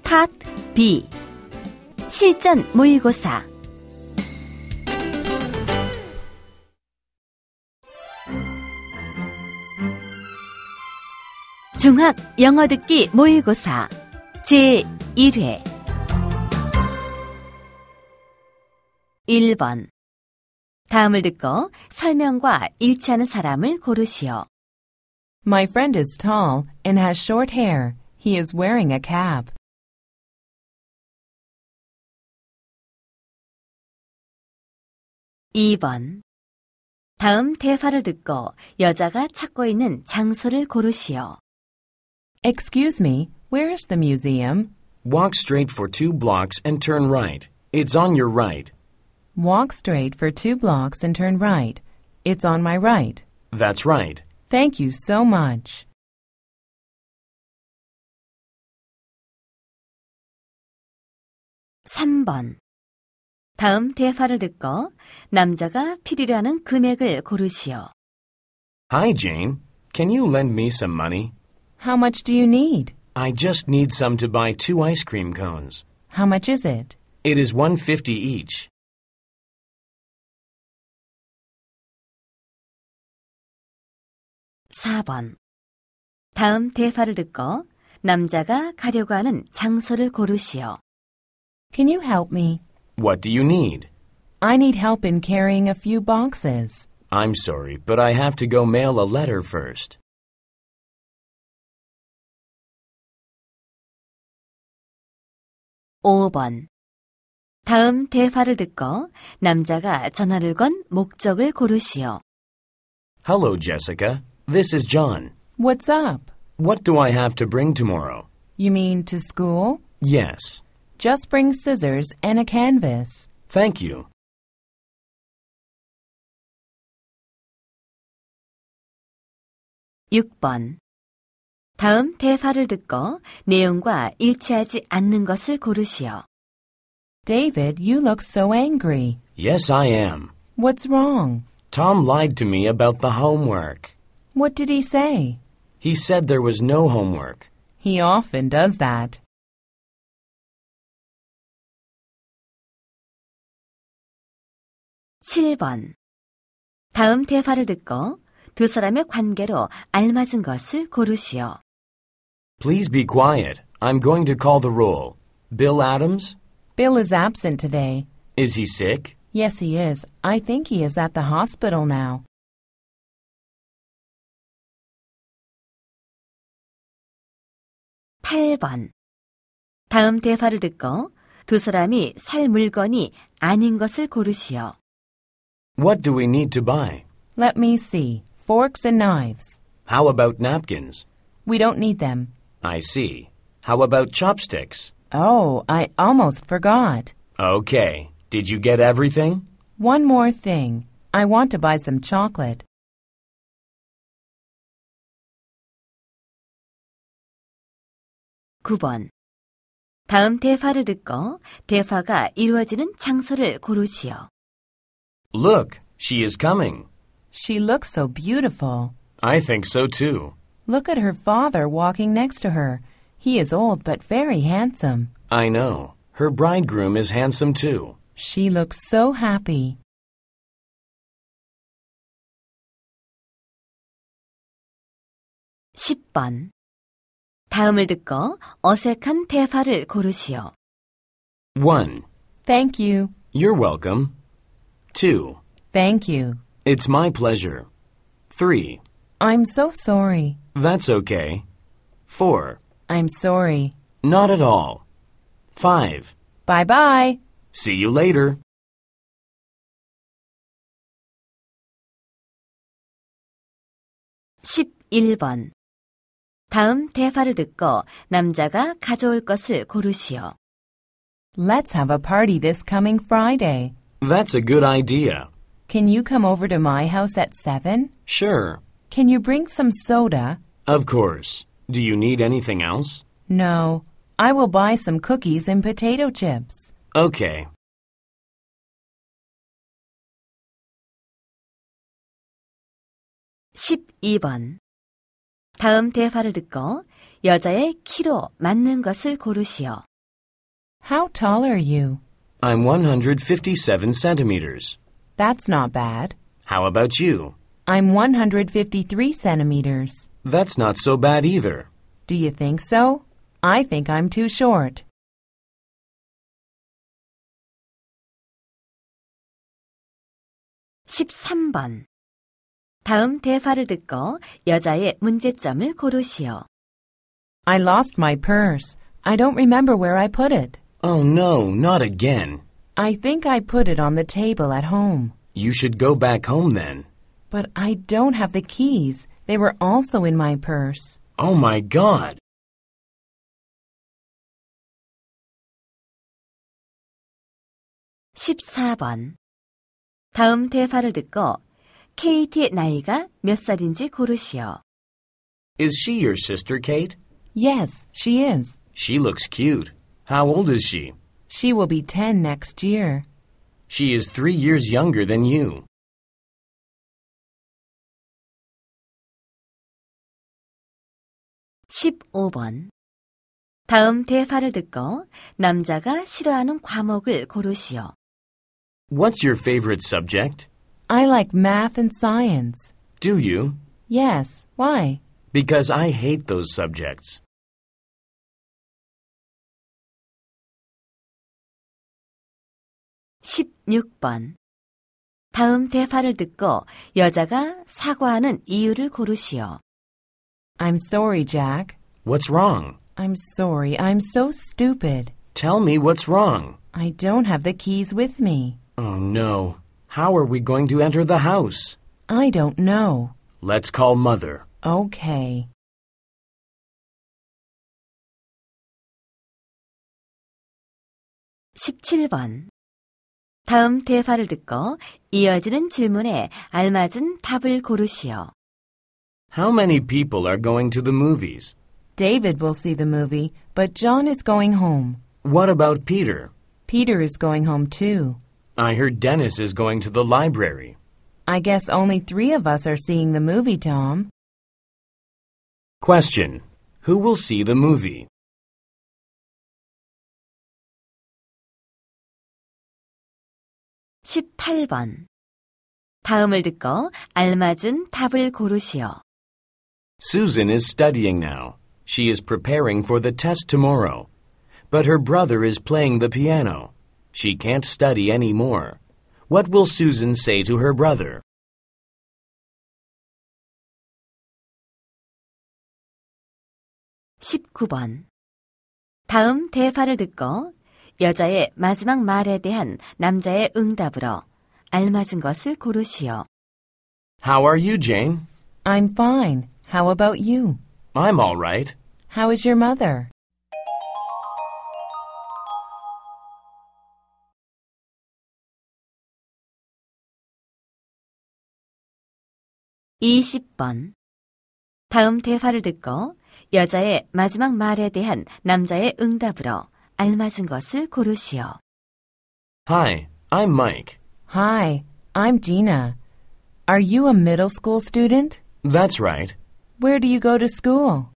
Part B. 실전 모의고사. 중학 영어 듣기 모의고사 제1회 1번. 다음을 듣고 설명과 일치하는 사람을 고르시오. My friend is tall and has short hair. He is wearing a cap. 2번. 다음 대화를 듣고 여자가 찾고 있는 장소를 고르시오. Excuse me, where is the museum? Walk straight for 2 blocks and turn right. It's on your right. Walk straight for 2 blocks and turn right. It's on my right. That's right. Thank you so much. 3번. 다음 대화를 듣고 남자가 필요로 하는 금액을 고르시오. Hi, Jane. Can you lend me some money? How much do you need? I just need some to buy 2 ice cream cones. How much is it? It is $1.50 each. 4번. 다음 대화를 듣고 남자가 가려고 하는 장소를 고르시오. Can you help me? What do you need? I need help in carrying a few boxes. I'm sorry, but I have to go mail a letter first. 5번. 다음 대화를 듣고 남자가 전화를 건 목적을 고르시오. Hello, Jessica. This is John. What's up? What do I have to bring tomorrow? You mean to school? Yes. Just bring scissors and a canvas. Thank you. 6번. 다음 대화를 듣고 내용과 일치하지 않는 것을 고르시오. David, you look so angry. Yes, I am. What's wrong? Tom lied to me about the homework. What did he say? He said there was no homework. He often does that. 7번. 다음 대화를 듣고 두 사람의 관계로 알맞은 것을 고르시오. Please be quiet. I'm going to call the roll. Bill Adams? Bill is absent today. Is he sick? Yes, he is. I think he is at the hospital now. 8번. 다음 대화를 듣고 두 사람이 살 물건이 아닌 것을 고르시오. What do we need to buy? Let me see. Forks and knives. How about napkins? We don't need them. I see. How about chopsticks? Oh, I almost forgot. Okay. Did you get everything? One more thing. I want to buy some chocolate. 9번. 다음 대화를 듣고 대화가 이루어지는 장소를 고르시오. Look, she is coming. She looks so beautiful. I think so too. Look at her father walking next to her. He is old but very handsome. I know. Her bridegroom is handsome too. She looks so happy. 10번. 다음을 듣고 어색한 대화를 고르시오. 1. Thank you. You're welcome. 2. Thank you. It's my pleasure. 3. I'm so sorry. That's okay. 4. I'm sorry. Not at all. 5. Bye-bye. See you later. (11번) 다음 대화를 듣고 남자가 가져올 것을 고르시오. Let's have a party this coming Friday. That's a good idea. Can you come over to my house at 7? Sure. Can you bring some soda? Of course. Do you need anything else? No. I will buy some cookies and potato chips. Okay. (12번) 다음 대화를 듣고 여자의 키로 맞는 것을 고르시오. How tall are you? I'm 157 centimeters. That's not bad. How about you? I'm 153 centimeters. That's not so bad either. Do you think so? I think I'm too short. (13번) 다음 대화를 듣고 여자의 문제점을 고르시오. I lost my purse. I don't remember where I put it. Oh no, not again. I think I put it on the table at home. You should go back home then. But I don't have the keys. They were also in my purse. Oh my God! (14번) 다음 대화를 듣고 케이티의 나이가 몇 살인지 고르시오. Is she your sister, Kate? Yes, she is. She looks cute. How old is she? She will be 10 next year. She is 3 years younger than you. (15번) 다음 대화를 듣고 남자가 싫어하는 과목을 고르시오. What's your favorite subject? I like math and science. Do you? Yes, why? Because I hate those subjects. (16번) 다음 대화를 듣고 여자가 사과하는 이유를 고르시오. I'm sorry, Jack. What's wrong? I'm sorry. I'm so stupid. Tell me what's wrong. I don't have the keys with me. Oh no. How are we going to enter the house? I don't know. Let's call Mother. Okay. (17번) 다음 대화를 듣고 이어지는 질문에 알맞은 답을 고르시오. How many people are going to the movies? David will see the movie, but John is going home. What about Peter? Peter is going home too. I heard Dennis is going to the library. I guess only 3 of us are seeing the movie, Tom. Question. Who will see the movie? (18번) 다음을 듣고 알맞은 답을 고르시오. Susan is studying now. She is preparing for the test tomorrow. But her brother is playing the piano. She can't study anymore. What will Susan say to her brother? (19번) 다음 대화를 듣고 여자의 마지막 말에 대한 남자의 응답으로 알맞은 것을 고르시오. How are you, Jane? I'm fine. How about you? I'm all right. How is your mother? (20번) 다음 대화를 듣고 여자의 마지막 말에 대한 남자의 응답으로 알맞은 것을 고르시오. Hi, I'm Mike. Hi, I'm Gina. Are you a middle school student? That's right. Where do you go to school?